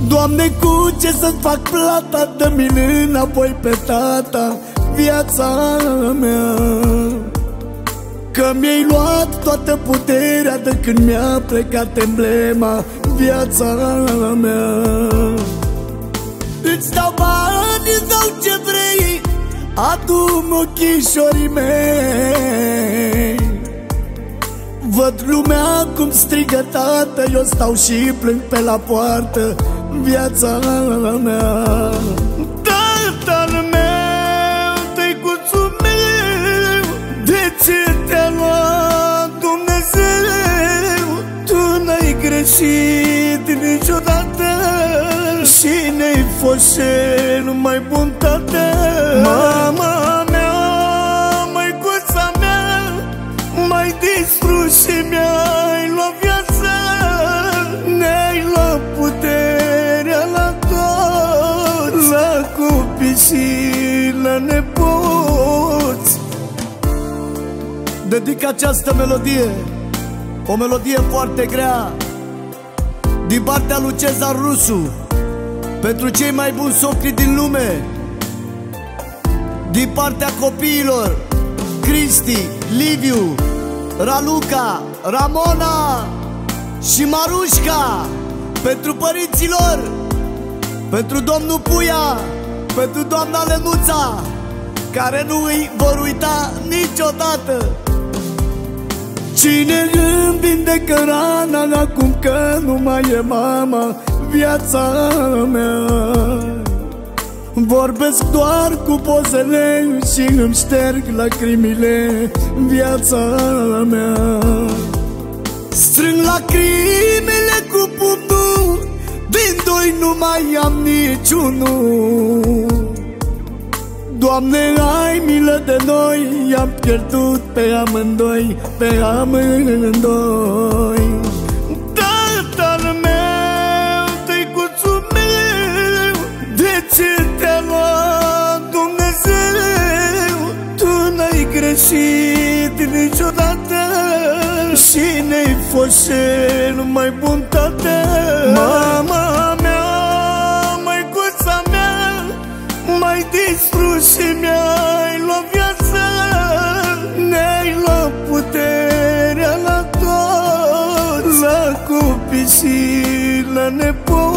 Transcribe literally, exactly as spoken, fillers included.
Doamne, cu ce să-ți fac plata? Dă-mi înapoi pe tata viața mea, că mi-ai luat toată puterea de când mi-a plecat emblema viața mea. Îți dau bani, îți dau ce vrei, adu-mi ochișorii mei. Văd lumea cum strigă tată, eu stau și plâng pe la poartă viața mea. Tatăl meu, tăicuțul meu, de ce te-a luat Dumnezeu? Tu n-ai greșit niciodată și ne-ai fost cel mai bun tată. Mama mea, măicuța mea, m-ai distrus și mi-ai luat viața. Ne-ai luat puterea la toți, la copii și la nepoți. Dedic această melodie, o melodie foarte grea, din partea lui Cezar Rusu, pentru cei mai buni socri din lume, din partea copiilor Cristi, Liviu, Raluca, Ramona și Marușca, pentru părinților, pentru domnul Puia, pentru doamna Lenuța, care nu îi vor uita niciodată. Cine îmi vindecă rana acum că nu mai e mama viața mea? Vorbesc doar cu pozele și îmi șterg lacrimile viața mea. Strâng lacrimile cu pumnul, din doi nu mai am niciunul. Doamne, ai milă de noi, i-am pierdut pe amândoi, pe amândoi. Tatăl meu, tăicuțul meu, de ce te-a luat Dumnezeu? Tu n-ai greșit niciodată și ne-ai fost cel mai bun tată. Mama mea, măicuța mea, m-ai distrus și mi-ai luat viața. Ne-ai luat puterea la toți, la copii și la nepoți.